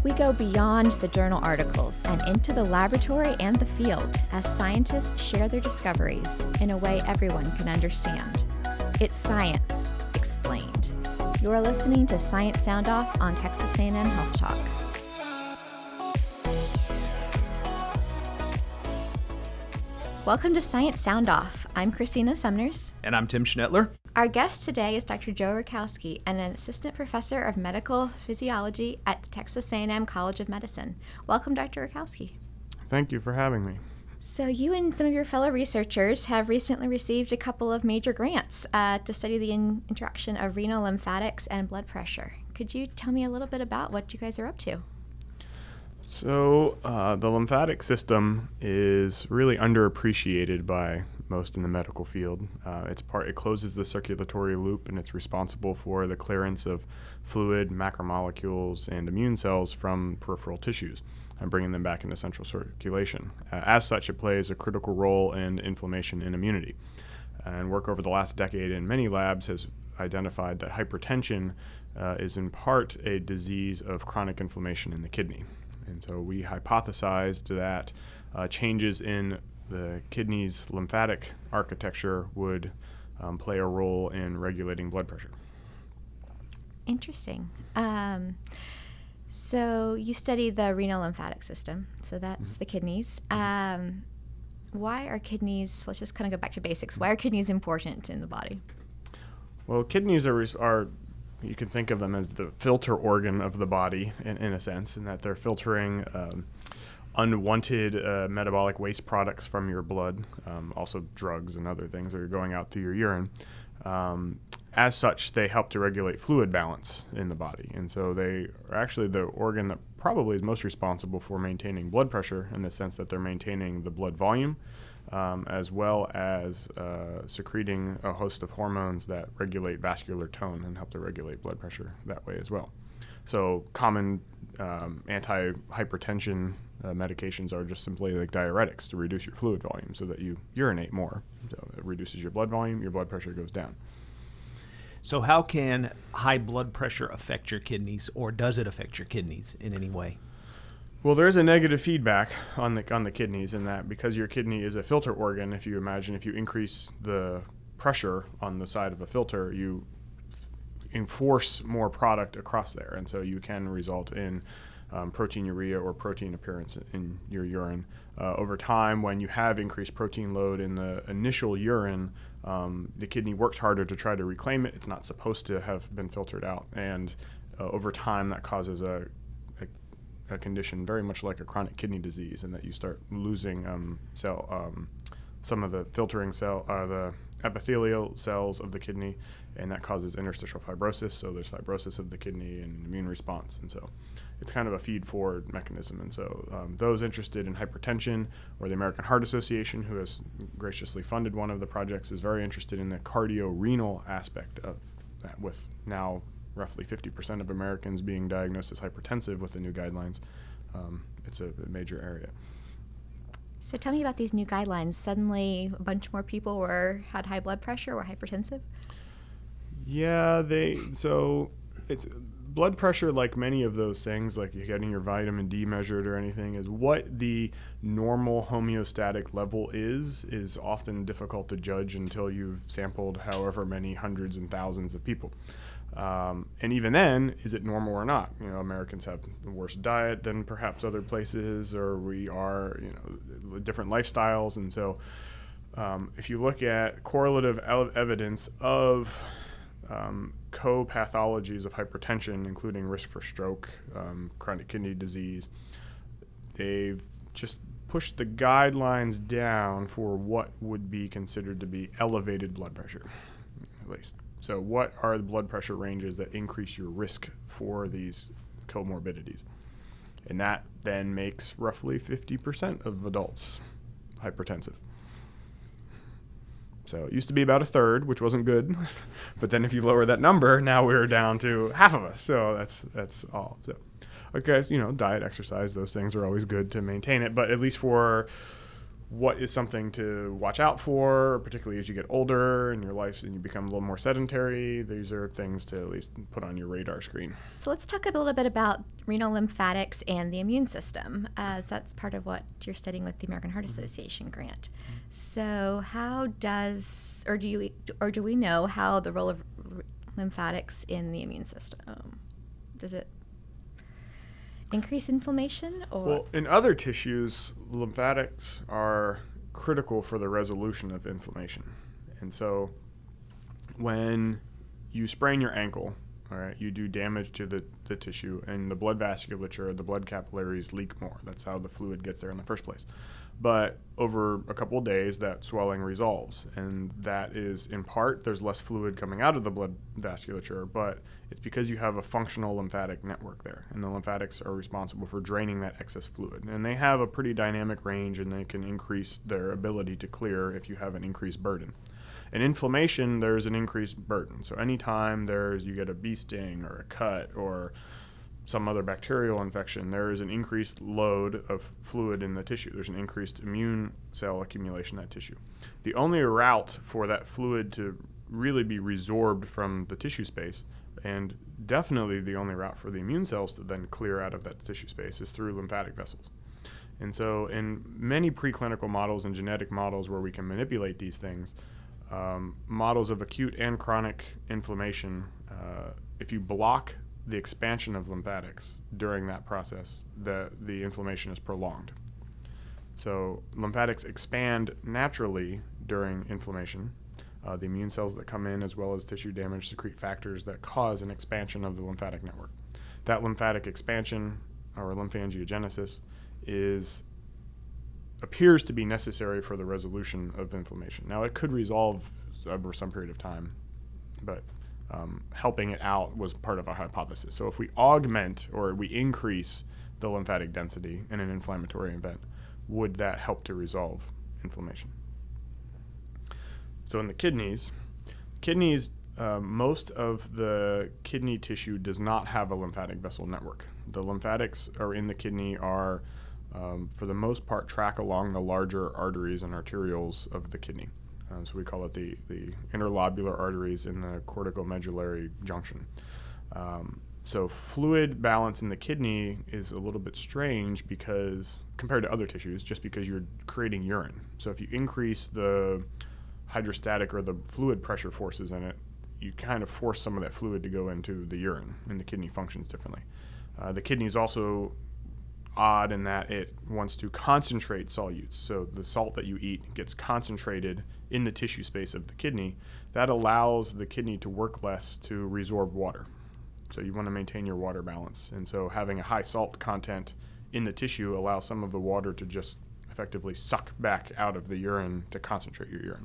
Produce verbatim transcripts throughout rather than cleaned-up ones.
We go beyond the journal articles and into the laboratory and the field as scientists share their discoveries in a way everyone can understand. It's science explained. You're listening to Science Sound Off on Texas A and M Health Talk. Welcome to Science Sound Off. I'm Christina Sumners. And I'm Tim Schnettler. Our guest today is Doctor Joe Rakowski, an assistant professor of medical physiology at the Texas A and M College of Medicine. Welcome, Doctor Rakowski. Thank you for having me. So you and some of your fellow researchers have recently received a couple of major grants uh, to study the in- interaction of renal lymphatics and blood pressure. Could you tell me a little bit about what you guys are up to? So uh, the lymphatic system is really underappreciated by most in the medical field. Uh, it's part. It closes the circulatory loop, and it's responsible for the clearance of fluid, macromolecules, and immune cells from peripheral tissues and bringing them back into central circulation. Uh, as such, it plays a critical role in inflammation and immunity. And work over the last decade in many labs has identified that hypertension uh, is in part a disease of chronic inflammation in the kidney. And so we hypothesized that uh, changes in the kidney's lymphatic architecture would um, play a role in regulating blood pressure. Interesting. Um, so you study the renal lymphatic system, so that's mm-hmm. the kidneys. Um, why are kidneys, let's just kind of go back to basics, why are kidneys important in the body? Well, kidneys are, are you can think of them as the filter organ of the body in, in a sense, in that they're filtering um, unwanted uh, metabolic waste products from your blood, um, also drugs and other things that are going out through your urine. Um, as such, they help to regulate fluid balance in the body. And so they are actually the organ that probably is most responsible for maintaining blood pressure in the sense that they're maintaining the blood volume, um, as well as uh, secreting a host of hormones that regulate vascular tone and help to regulate blood pressure that way as well. So common um, anti-hypertension uh, medications are just simply like diuretics to reduce your fluid volume so that you urinate more. So it reduces your blood volume, your blood pressure goes down. So how can high blood pressure affect your kidneys, or does it affect your kidneys in any way? Well, there is a negative feedback on the on the kidneys in that because your kidney is a filter organ. If you imagine if you increase the pressure on the side of a filter, you enforce more product across there, and so you can result in um, proteinuria or protein appearance in your urine. Uh, over time, when you have increased protein load in the initial urine, um, the kidney works harder to try to reclaim it. It's not supposed to have been filtered out, and uh, over time that causes a, a, a condition very much like a chronic kidney disease, in that you start losing um, cell, um, some of the filtering cell, uh, the epithelial cells of the kidney, and that causes interstitial fibrosis. So there's fibrosis of the kidney and immune response, and so it's kind of a feed-forward mechanism. And so um, those interested in hypertension, or the American Heart Association, who has graciously funded one of the projects, is very interested in the cardiorenal aspect of that, with now roughly fifty percent of Americans being diagnosed as hypertensive with the new guidelines. Um, it's a, a major area. So tell me about these new guidelines. Suddenly a bunch more people were had high blood pressure or hypertensive? Yeah, they so it's blood pressure, like many of those things, like you're getting your vitamin D measured or anything, is what the normal homeostatic level is, is often difficult to judge until you've sampled however many hundreds and thousands of people. Um, and even then, is it normal or not? You know, Americans have the worst diet than perhaps other places, or we are, you know, different lifestyles. And so um, if you look at correlative ev- evidence of um, co-pathologies of hypertension, including risk for stroke, um, chronic kidney disease, they've just pushed the guidelines down for what would be considered to be elevated blood pressure, at least. So what are the blood pressure ranges that increase your risk for these comorbidities? And that then makes roughly fifty percent of adults hypertensive. So it used to be about a third, which wasn't good. But then if you lower that number, now we're down to half of us. So that's that's all. So, okay, so, you know, diet, exercise, those things are always good to maintain it. But at least for what is something to watch out for, particularly as you get older and your life and you become a little more sedentary. These are things to at least put on your radar screen. So let's talk a little bit about renal lymphatics and the immune system, as that's part of what you're studying with the American Heart Association grant. So how does, or do you, or do we know how the role of r- lymphatics in the immune system? Does it increase inflammation? Or Well, in other tissues, lymphatics are critical for the resolution of inflammation. And so when you sprain your ankle, all right, you do damage to the, the tissue, and the blood vasculature, the blood capillaries leak more. That's how the fluid gets there in the first place. But over a couple of days, that swelling resolves, and that is in part there's less fluid coming out of the blood vasculature, but it's because you have a functional lymphatic network there, and the lymphatics are responsible for draining that excess fluid. And they have a pretty dynamic range, and they can increase their ability to clear if you have an increased burden. In inflammation, there's an increased burden. So anytime there's you get a bee sting or a cut or some other bacterial infection, there is an increased load of fluid in the tissue. There's an increased immune cell accumulation in that tissue. The only route for that fluid to really be resorbed from the tissue space, and definitely the only route for the immune cells to then clear out of that tissue space, is through lymphatic vessels. And so in many preclinical models and genetic models where we can manipulate these things, um, models of acute and chronic inflammation, uh, if you block the expansion of lymphatics during that process, the, the inflammation is prolonged. So lymphatics expand naturally during inflammation. Uh, the immune cells that come in, as well as tissue damage, secrete factors that cause an expansion of the lymphatic network. That lymphatic expansion, or lymphangiogenesis, is appears to be necessary for the resolution of inflammation. Now, it could resolve over some period of time, but Um, helping it out was part of our hypothesis. So if we augment or we increase the lymphatic density in an inflammatory event, would that help to resolve inflammation? So in the kidneys, kidneys, uh, most of the kidney tissue does not have a lymphatic vessel network. The lymphatics are in the kidney are, um, for the most part, track along the larger arteries and arterioles of the kidney. Um, so we call it the, the interlobular arteries in the corticomedullary junction. Um, so fluid balance in the kidney is a little bit strange because, compared to other tissues, just because you're creating urine. So if you increase the hydrostatic or the fluid pressure forces in it, you kind of force some of that fluid to go into the urine, and the kidney functions differently. Uh, the kidney is also odd in that it wants to concentrate solutes. So the salt that you eat gets concentrated in the tissue space of the kidney. That allows the kidney to work less to resorb water. So you want to maintain your water balance. And so having a high salt content in the tissue allows some of the water to just effectively suck back out of the urine to concentrate your urine.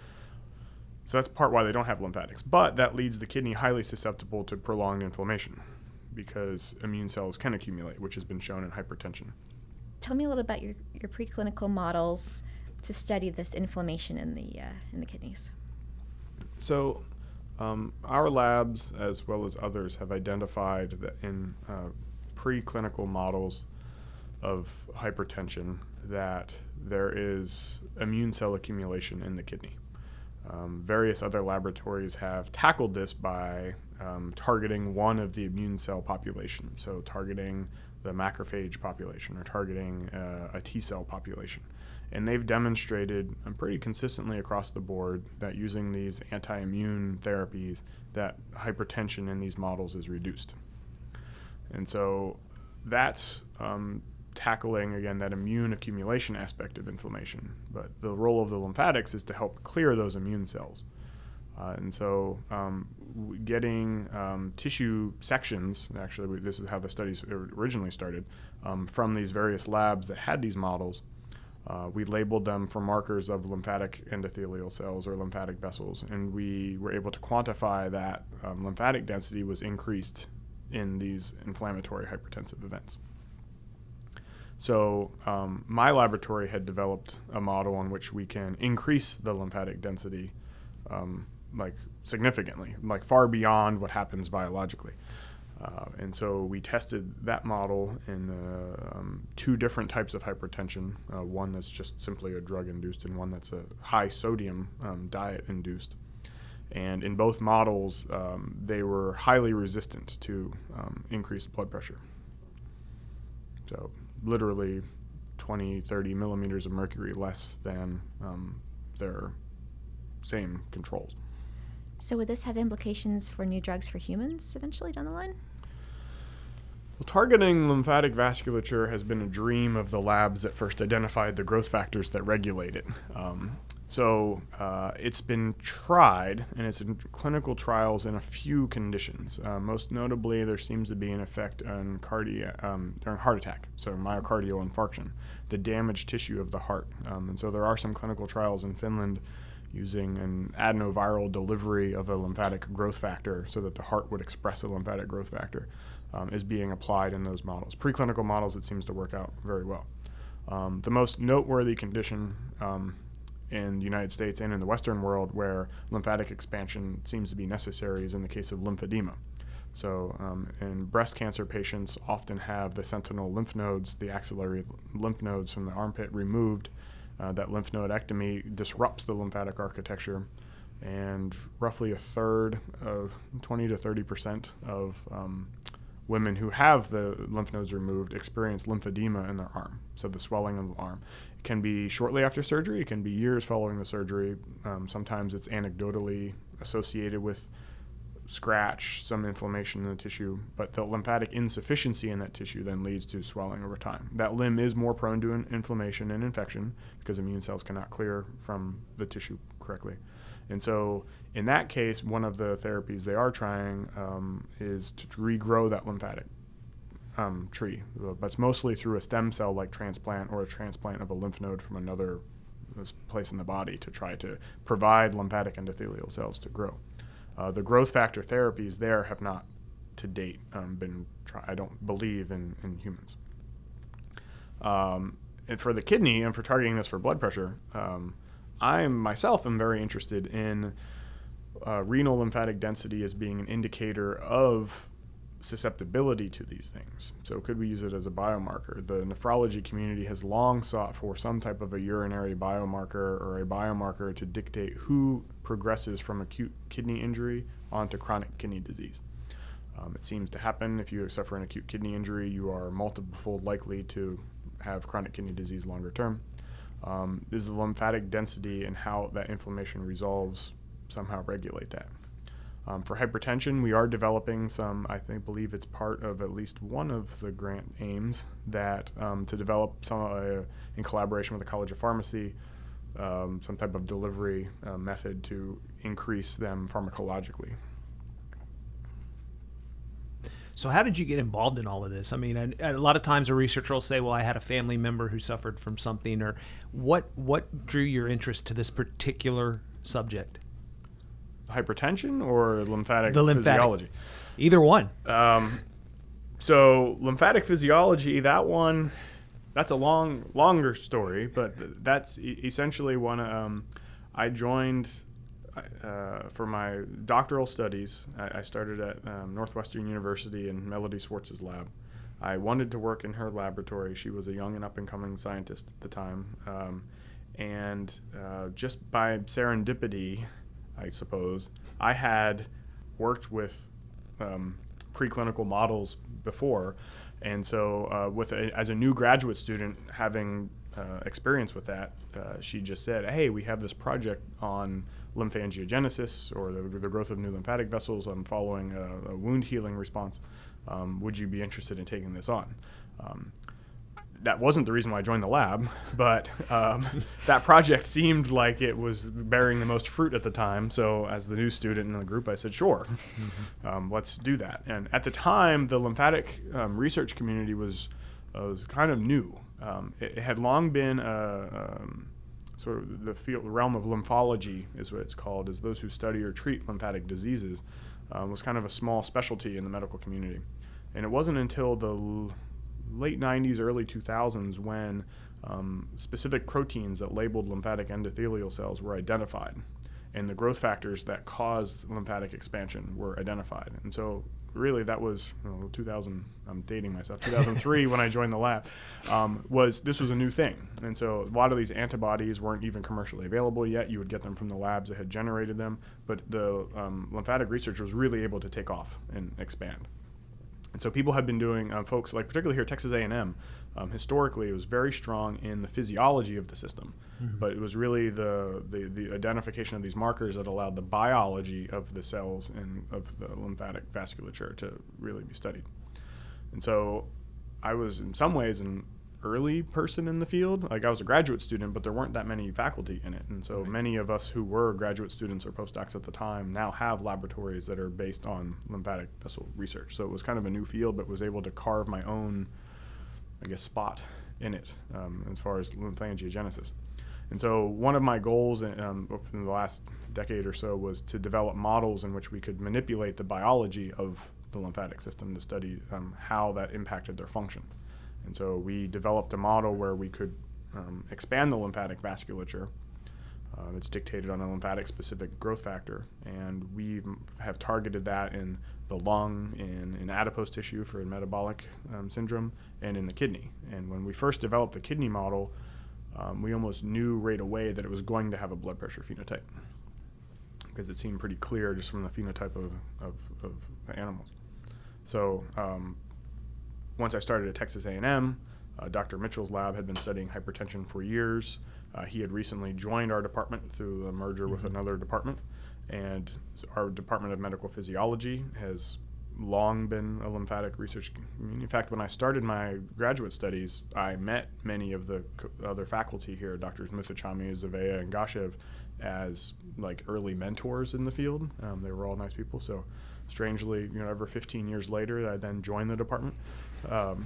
So that's part why they don't have lymphatics. But that leads the kidney highly susceptible to prolonged inflammation, because immune cells can accumulate, which has been shown in hypertension. Tell me a little about your, your preclinical models to study this inflammation in the uh, in the kidneys. So um, our labs, as well as others, have identified that in uh, preclinical models of hypertension that there is immune cell accumulation in the kidney. Um, various other laboratories have tackled this by um, targeting one of the immune cell population, so targeting the macrophage population or targeting uh, a T cell population. And they've demonstrated um, pretty consistently across the board that using these anti-immune therapies, that hypertension in these models is reduced. And so that's um, tackling, again, that immune accumulation aspect of inflammation. But the role of the lymphatics is to help clear those immune cells. Uh, and so um, w- getting um, tissue sections, actually we, this is how the studies originally started, um, from these various labs that had these models, uh, we labeled them for markers of lymphatic endothelial cells or lymphatic vessels, and we were able to quantify that um, lymphatic density was increased in these inflammatory hypertensive events. So um, my laboratory had developed a model on which we can increase the lymphatic density um, like significantly, like far beyond what happens biologically. Uh, and so we tested that model in uh, um, two different types of hypertension, uh, one that's just simply a drug-induced and one that's a high-sodium um, diet-induced. And in both models, um, they were highly resistant to um, increased blood pressure. So literally twenty, thirty millimeters of mercury less than um, their same controls. So would this have implications for new drugs for humans eventually down the line? Well, targeting lymphatic vasculature has been a dream of the labs that first identified the growth factors that regulate it. Um, so uh, it's been tried, and it's in clinical trials in a few conditions. Uh, most notably, there seems to be an effect on cardia- um, during heart attack, so myocardial infarction, the damaged tissue of the heart. Um, and so there are some clinical trials in Finland using an adenoviral delivery of a lymphatic growth factor so that the heart would express a lymphatic growth factor. Um, is being applied in those models. Preclinical models, it seems to work out very well. Um, the most noteworthy condition um, in the United States and in the Western world where lymphatic expansion seems to be necessary is in the case of lymphedema. So um, in breast cancer patients often have the sentinel lymph nodes, the axillary lymph nodes from the armpit removed. Uh, that lymph nodectomy disrupts the lymphatic architecture, and roughly a third of twenty to thirty percent of um, women who have the lymph nodes removed experience lymphedema in their arm, so the swelling of the arm. It can be shortly after surgery, it can be years following the surgery. Um, sometimes it's anecdotally associated with scratch, some inflammation in the tissue, but the lymphatic insufficiency in that tissue then leads to swelling over time. That limb is more prone to inflammation and infection because immune cells cannot clear from the tissue correctly. And so in that case, one of the therapies they are trying um, is to regrow that lymphatic um, tree. But it's mostly through a stem cell-like transplant or a transplant of a lymph node from another place in the body to try to provide lymphatic endothelial cells to grow. Uh, the growth factor therapies there have not, to date, um, been, try- I don't believe, in, in humans. Um, and for the kidney, and for targeting this for blood pressure, um, I myself am very interested in uh, renal lymphatic density as being an indicator of susceptibility to these things. So could we use it as a biomarker? The nephrology community has long sought for some type of a urinary biomarker or a biomarker to dictate who progresses from acute kidney injury onto chronic kidney disease. Um, it seems to happen if you suffer an acute kidney injury, you are multiple-fold likely to have chronic kidney disease longer term. Um, is the lymphatic density and how that inflammation resolves somehow regulate that? Um, for hypertension, we are developing some, I think, believe it's part of at least one of the grant aims that um, to develop some, uh, in collaboration with the College of Pharmacy, um, some type of delivery uh, method to increase them pharmacologically. So how did you get involved in all of this? I mean, a, a lot of times a researcher will say, well, I had a family member who suffered from something, or what what drew your interest to this particular subject? Hypertension or lymphatic, the lymphatic physiology? Either one. Um, so lymphatic physiology, that one, that's a long, longer story, but that's e- essentially one, um, I joined Uh, for my doctoral studies. I, I started at um, Northwestern University in Melody Swartz's lab. I wanted to work in her laboratory. She was a young and up-and-coming scientist at the time. Um, and uh, just by serendipity, I suppose, I had worked with um, preclinical models before. And so uh, with a, as a new graduate student, having uh, experience with that, uh, she just said, hey, we have this project on lymphangiogenesis, or the, the growth of new lymphatic vessels. I'm following a, a wound healing response. Um, would you be interested in taking this on? Um, that wasn't the reason why I joined the lab, but um, that project seemed like it was bearing the most fruit at the time. So as the new student in the group, I said, sure, mm-hmm. um, let's do that. And at the time, the lymphatic um, research community was, uh, was kind of new. Um, it, it had long been a, um, sort of the field, the realm of lymphology is what it's called, is those who study or treat lymphatic diseases, um, was kind of a small specialty in the medical community. And it wasn't until the l- late nineties, early two thousands when um, specific proteins that labeled lymphatic endothelial cells were identified. and the growth factors that caused lymphatic expansion were identified. And so really that was you know, two thousand, I'm dating myself, two thousand three when I joined the lab, um, was this was a new thing. And so a lot of these antibodies weren't even commercially available yet. You would get them from the labs that had generated them, but the um, lymphatic research was really able to take off and expand. And so people have been doing, um, folks like particularly here at Texas A and M, um, historically it was very strong in the physiology of the system, mm-hmm. but it was really the, the the identification of these markers that allowed the biology of the cells and of the lymphatic vasculature to really be studied. And so I was in some ways an early person in the field. Like I was a graduate student, but there weren't that many faculty in it. And so right. many of us who were graduate students or postdocs at the time now have laboratories that are based on lymphatic vessel research. So it was kind of a new field, but was able to carve my own, I guess, spot in it um, as far as lymphangiogenesis. And so one of my goals in, um, in the last decade or so was to develop models in which we could manipulate the biology of the lymphatic system to study um, how that impacted their function. And so we developed a model where we could um, expand the lymphatic vasculature. Uh, it's dictated on a lymphatic-specific growth factor, and we have targeted that in the lung, in, in adipose tissue for metabolic um, syndrome, and in the kidney. And when we first developed the kidney model, um, we almost knew right away that it was going to have a blood pressure phenotype because it seemed pretty clear just from the phenotype of, of, of the animals. So um, once I started at Texas A and M, uh, Doctor Mitchell's lab had been studying hypertension for years. Uh, he had recently joined our department through a merger mm-hmm. with another department, and our Department of Medical Physiology has long been a lymphatic research community. In fact, when I started my graduate studies, I met many of the co- other faculty here, Doctors Muthuchami, Zavea, and Gashev, as like early mentors in the field. Um, they were all nice people. So strangely, you know, over fifteen years later, I then joined the department. Um,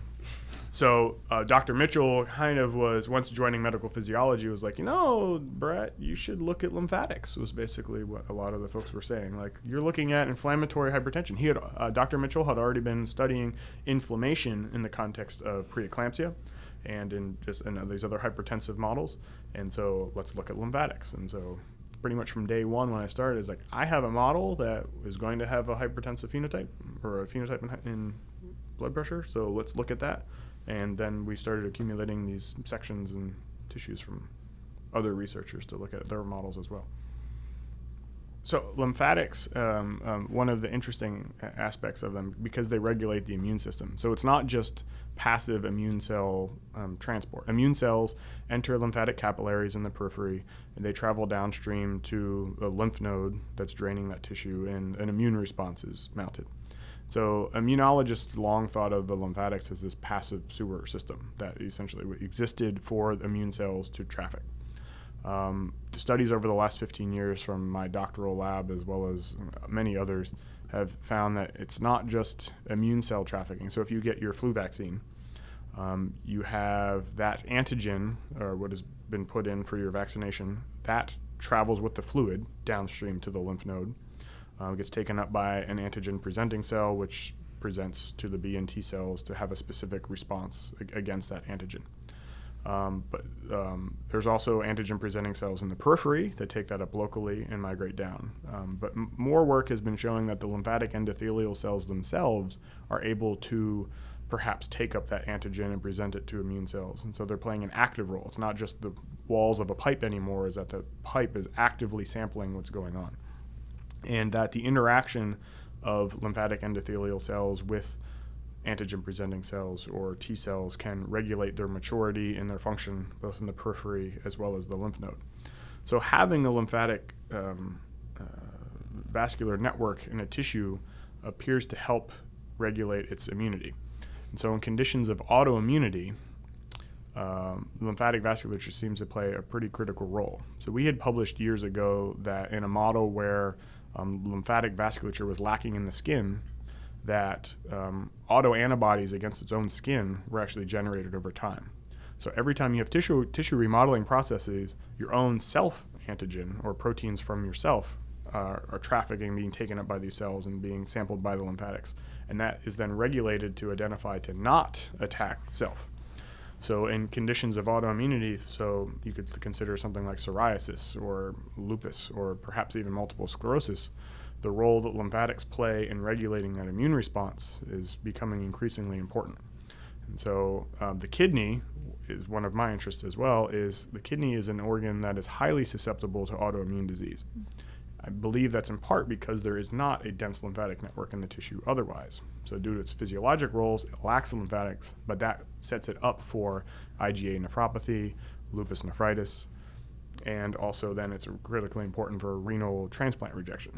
so uh, Doctor Mitchell kind of was, once joining medical physiology, was like, you know, Brett, you should look at lymphatics, was basically what a lot of the folks were saying. Like, you're looking at inflammatory hypertension. He had, uh, Doctor Mitchell had already been studying inflammation in the context of preeclampsia and in just in these other hypertensive models. And so let's look at lymphatics. And so pretty much from day one when I started, is like, I have a model that is going to have a hypertensive phenotype or a phenotype in, in blood pressure, so let's look at that. And then we started accumulating these sections and tissues from other researchers to look at their models as well. So lymphatics, um, um, one of the interesting aspects of them, because they regulate the immune system. So it's not just passive immune cell um, transport. Immune cells enter lymphatic capillaries in the periphery, and they travel downstream to a lymph node that's draining that tissue, and an immune response is mounted. So immunologists long thought of the lymphatics as this passive sewer system that essentially existed for immune cells to traffic. Um, the studies over the last fifteen years from my doctoral lab, as well as many others, have found that it's not just immune cell trafficking. So if you get your flu vaccine, um, you have that antigen, or what has been put in for your vaccination, that travels with the fluid downstream to the lymph node. Uh, gets taken up by an antigen-presenting cell, which presents to the B and T cells to have a specific response ag- against that antigen. Um, but um, there's also antigen-presenting cells in the periphery that take that up locally and migrate down. Um, but m- more work has been showing that the lymphatic endothelial cells themselves are able to perhaps take up that antigen and present it to immune cells. And so they're playing an active role. It's not just the walls of a pipe anymore, is that the pipe is actively sampling what's going on. And that the interaction of lymphatic endothelial cells with antigen-presenting cells or T cells can regulate their maturity and their function both in the periphery as well as the lymph node. So having a lymphatic um, uh, vascular network in a tissue appears to help regulate its immunity. And so in conditions of autoimmunity, um, lymphatic vasculature seems to play a pretty critical role. So we had published years ago that in a model where Um, lymphatic vasculature was lacking in the skin, that um, autoantibodies against its own skin were actually generated over time. So every time you have tissue tissue remodeling processes, your own self antigen or proteins from yourself uh, are trafficking, being taken up by these cells and being sampled by the lymphatics. And that is then regulated to identify to not attack self. So in conditions of autoimmunity, so you could consider something like psoriasis or lupus or perhaps even multiple sclerosis, the role that lymphatics play in regulating that immune response is becoming increasingly important. And so um, the kidney is one of my interests as well, is the kidney is an organ that is highly susceptible to autoimmune disease. I believe that's in part because there is not a dense lymphatic network in the tissue otherwise. So due to its physiologic roles, it lacks lymphatics, but that sets it up for I G A nephropathy, lupus nephritis, and also then it's critically important for renal transplant rejection.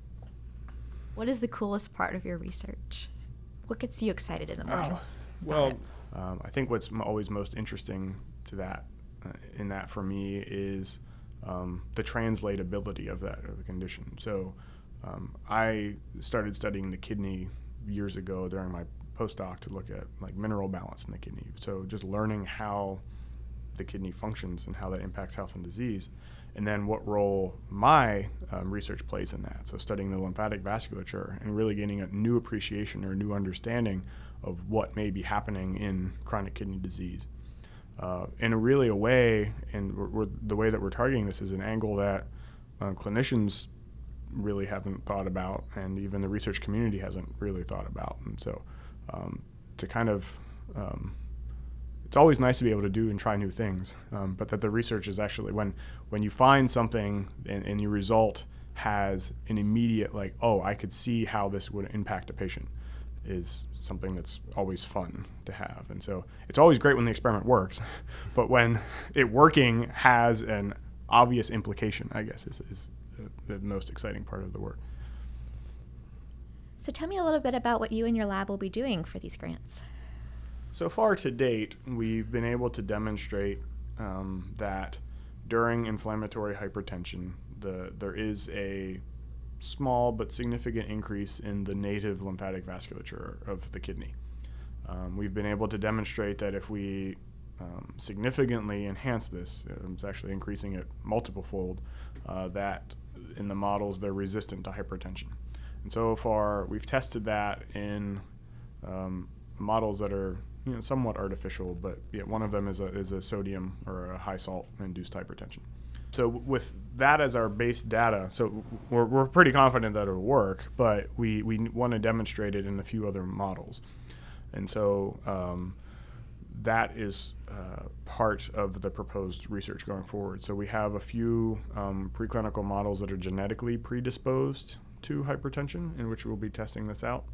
What is the coolest part of your research? What gets you excited in the morning? Oh, well, um, I think what's m- always most interesting to that, uh, in that for me, is um, the translatability of that of the condition. So um, I started studying the kidney years ago during my postdoc to look at like mineral balance in the kidney. So just learning how the kidney functions and how that impacts health and disease, and then what role my um, research plays in that. So studying the lymphatic vasculature and really gaining a new appreciation or a new understanding of what may be happening in chronic kidney disease. Uh, in a really a way, and we're, we're, the way that we're targeting this is an angle that uh, clinicians really haven't thought about, and even the research community hasn't really thought about. And so um, to kind of um, it's always nice to be able to do and try new things, um, but that the research is actually, when when you find something and, and your result has an immediate, like, oh, I could see how this would impact a patient, is something that's always fun to have. And so it's always great when the experiment works, but when it working has an obvious implication, I guess, is, is the, the most exciting part of the work. So tell me a little bit about what you and your lab will be doing for these grants. So far to date, we've been able to demonstrate um, that during inflammatory hypertension, the, there is a small but significant increase in the native lymphatic vasculature of the kidney. Um, we've been able to demonstrate that if we um, significantly enhance this, it's actually increasing it multiple fold, uh, that in the models they're resistant to hypertension. And so far we've tested that in um, models that are, you know, somewhat artificial, but yeah, one of them is a, is a sodium or a high salt induced hypertension. So with that as our base data, so we're, we're pretty confident that it'll work, but we, we want to demonstrate it in a few other models. And so um, that is uh, part of the proposed research going forward. So we have a few um, preclinical models that are genetically predisposed to hypertension, in which we'll be testing this out.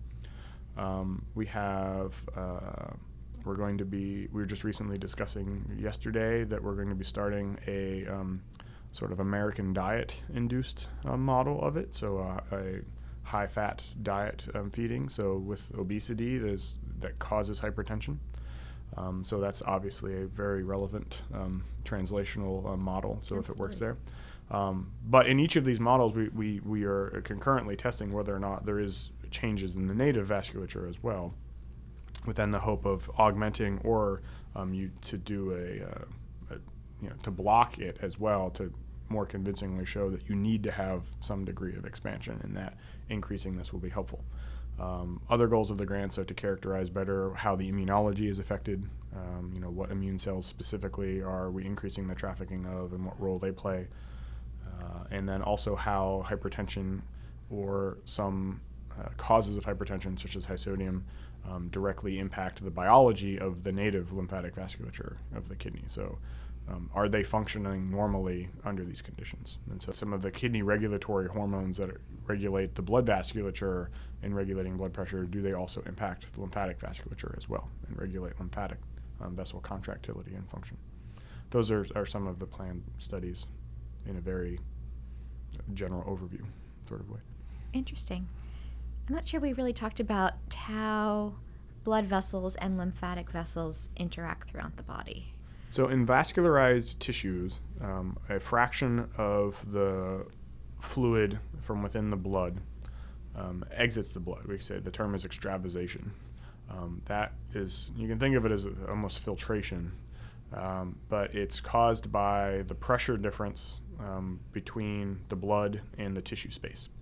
Um, we have, uh, we're going to be, we were just recently discussing yesterday that we're going to be starting a um, sort of American diet-induced uh, model of it, so uh, a high-fat diet um, feeding, so with obesity there's, that causes hypertension. Um, so that's obviously a very relevant um, translational uh, model, so Absolutely. If it works there. Um, but in each of these models, we, we, we are concurrently testing whether or not there is changes in the native vasculature as well, within the hope of augmenting or um, you to do a, uh, a, you know, to block it as well, to more convincingly show that you need to have some degree of expansion, and that increasing this will be helpful. Um, other goals of the grants are to characterize better how the immunology is affected, um, you know, what immune cells specifically are we increasing the trafficking of and what role they play, uh, and then also how hypertension or some uh, causes of hypertension, such as high sodium, um, directly impact the biology of the native lymphatic vasculature of the kidney. So um, are they functioning normally under these conditions? And so some of the kidney regulatory hormones that regulate the blood vasculature and regulating blood pressure, do they also impact the lymphatic vasculature as well and regulate lymphatic um, vessel contractility and function? Those are, are some of the planned studies in a very general overview sort of way. Interesting. I'm not sure we really talked about how blood vessels and lymphatic vessels interact throughout the body. So in vascularized tissues, um, a fraction of the fluid from within the blood um, exits the blood. We say the term is extravasation. Um, that is, you can think of it as almost filtration, um, but it's caused by the pressure difference um, between the blood and the tissue space.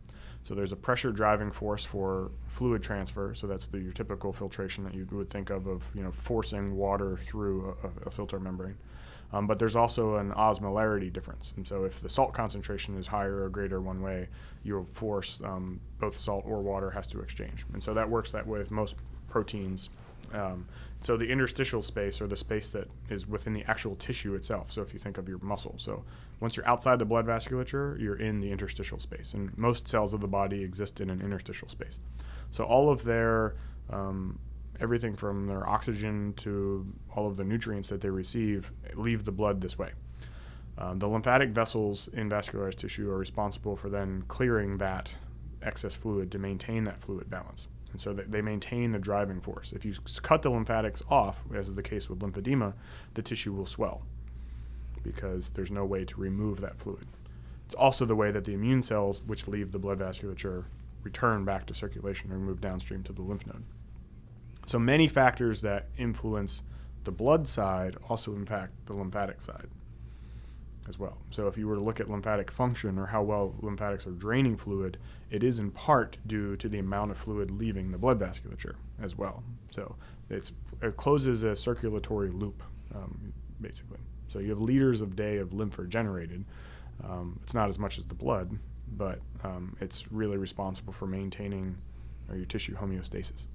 So there's a pressure driving force for fluid transfer. So that's the your typical filtration that you would think of, of you know, forcing water through a, a filter membrane. Um, but there's also an osmolarity difference. And so if the salt concentration is higher or greater one way, you'll force um, both salt or water has to exchange. And so that works that way with most proteins. Um, so the interstitial space, or the space that is within the actual tissue itself. So if you think of your muscle, so once you're outside the blood vasculature, you're in the interstitial space. And most cells of the body exist in an interstitial space. So all of their, um, everything from their oxygen to all of the nutrients that they receive leave the blood this way. Um, the lymphatic vessels in vascularized tissue are responsible for then clearing that excess fluid to maintain that fluid balance. And so they maintain the driving force. If you cut the lymphatics off, as is the case with lymphedema, the tissue will swell because there's no way to remove that fluid. It's also the way that the immune cells, which leave the blood vasculature, return back to circulation or move downstream to the lymph node. So many factors that influence the blood side also impact the lymphatic side as well. So if you were to look at lymphatic function or how well lymphatics are draining fluid, it is in part due to the amount of fluid leaving the blood vasculature as well. So it's, it closes a circulatory loop, um, basically. So you have liters of day of lymph are generated. Um, it's not as much as the blood, but um, it's really responsible for maintaining or your tissue homeostasis.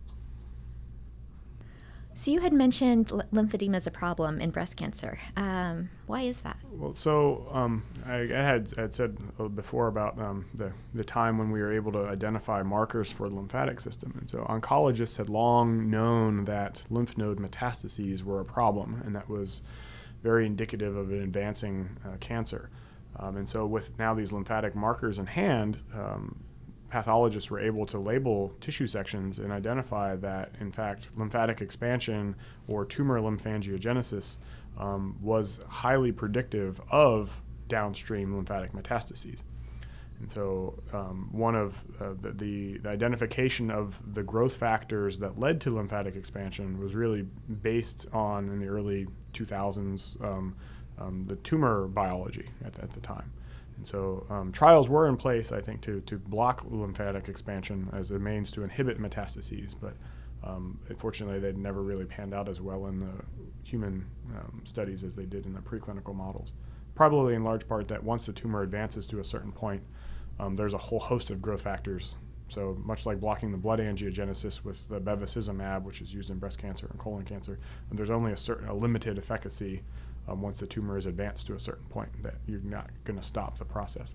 So you had mentioned l- lymphedema as a problem in breast cancer. Um, why is that? Well, so um, I, I had had said before about um, the the time when we were able to identify markers for the lymphatic system, and so oncologists had long known that lymph node metastases were a problem, and that was very indicative of an advancing uh, cancer. Um, and so with now these lymphatic markers in hand, um, pathologists were able to label tissue sections and identify that, in fact, lymphatic expansion or tumor lymphangiogenesis um, was highly predictive of downstream lymphatic metastases. And so um, one of uh, the, the, the identification of the growth factors that led to lymphatic expansion was really based on, in the early two thousands, um, um, the tumor biology at, at the time. And so um, trials were in place, I think, to, to block lymphatic expansion as a means to inhibit metastases, but um, unfortunately they'd never really panned out as well in the human um, studies as they did in the preclinical models. Probably in large part that once the tumor advances to a certain point, um, there's a whole host of growth factors. So much like blocking the blood angiogenesis with the bevacizumab, which is used in breast cancer and colon cancer, and there's only a certain a limited efficacy Um, once the tumor is advanced to a certain point, that you're not going to stop the process.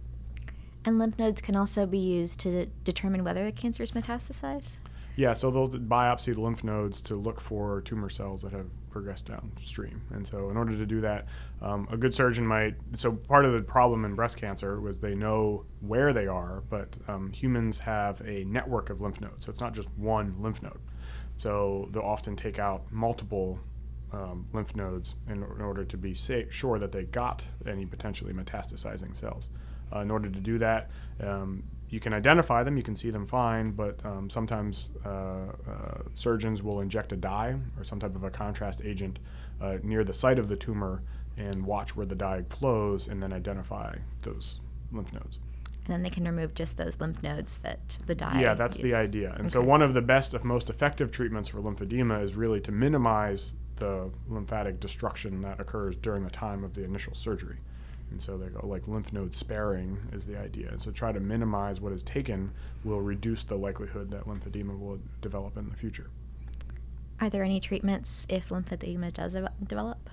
And lymph nodes can also be used to determine whether a cancer is metastasized? Yeah, so they'll biopsy the lymph nodes to look for tumor cells that have progressed downstream. And so in order to do that, um, a good surgeon might, so part of the problem in breast cancer was they know where they are, but um, humans have a network of lymph nodes. So it's not just one lymph node. So they'll often take out multiple Um, lymph nodes in, in order to be safe, sure that they got any potentially metastasizing cells. Uh, in order to do that, um, you can identify them, you can see them fine, but um, sometimes uh, uh, surgeons will inject a dye or some type of a contrast agent uh, near the site of the tumor and watch where the dye flows and then identify those lymph nodes. And then they can remove just those lymph nodes that the dye Yeah, that's use. the idea. And Okay. so one of the best, most effective treatments for lymphedema is really to minimize the lymphatic destruction that occurs during the time of the initial surgery. And so they go like lymph node sparing is the idea. And so try to minimize what is taken will reduce the likelihood that lymphedema will develop in the future. Are there any treatments if lymphedema does ev- develop?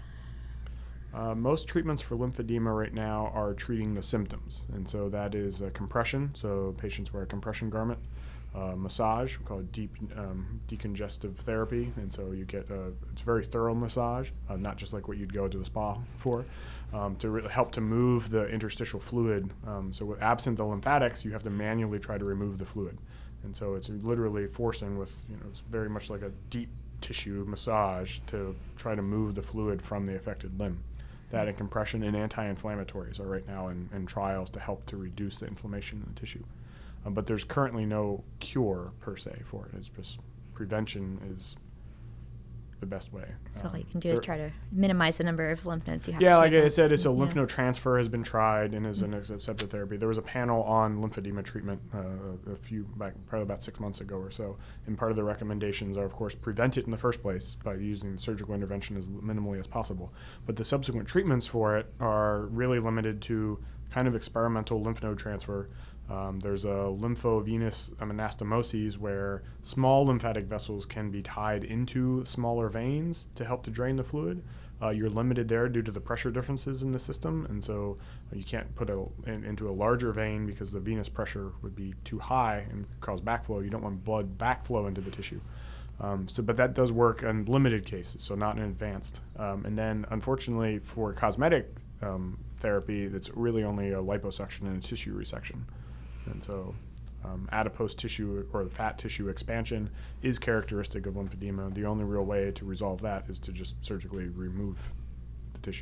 Uh, most treatments for lymphedema right now are treating the symptoms. And so that is uh, compression. So patients wear a compression garment. Uh, massage, we call it deep um, decongestive therapy, and so you get a, it's very thorough massage, uh, not just like what you'd go to the spa for, um, to really help to move the interstitial fluid. Um, so with absent the lymphatics, you have to manually try to remove the fluid, and so it's literally forcing with, you know, it's very much like a deep tissue massage to try to move the fluid from the affected limb. That and compression and anti-inflammatories are right now in, in trials to help to reduce the inflammation in the tissue. Um, but there's currently no cure per se for it. It's just prevention is the best way. So Um, all you can do is there- try to minimize the number of lymph nodes you have Yeah, to like take I in. said, it's a lymph Yeah. node transfer has been tried and is an accepted therapy. There was a panel on lymphedema treatment uh, a few back, probably about six months ago or so, and part of the recommendations are, of course, prevent it in the first place by using surgical intervention as minimally as possible. But the subsequent treatments for it are really limited to kind of experimental lymph node transfer. Um, there's a lymphovenous anastomoses where small lymphatic vessels can be tied into smaller veins to help to drain the fluid. Uh, you're limited there due to the pressure differences in the system, and so you can't put it in, into a larger vein because the venous pressure would be too high and cause backflow. You don't want blood backflow into the tissue. Um, so, but that does work in limited cases, so not in advanced. Um, and then, unfortunately, for cosmetic um, therapy, it's really only a liposuction and a tissue resection. And so um, adipose tissue or the fat tissue expansion is characteristic of lymphedema. The only real way to resolve that is to just surgically remove the tissue.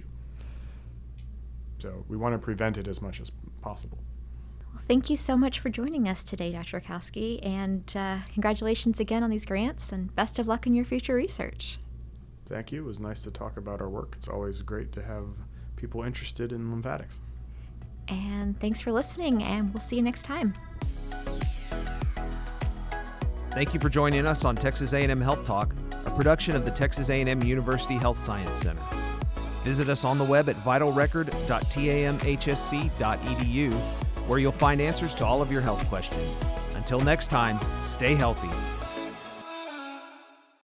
So we want to prevent it as much as possible. Well, thank you so much for joining us today, Doctor Rakowski, and uh, congratulations again on these grants, and best of luck in your future research. Thank you. It was nice to talk about our work. It's always great to have people interested in lymphatics. And thanks for listening, and we'll see you next time. Thank you for joining us on Texas A and M Health Talk, a production of the Texas A and M University Health Science Center. Visit us on the web at vital record dot tamhsc dot e d u, where you'll find answers to all of your health questions. Until next time, stay healthy.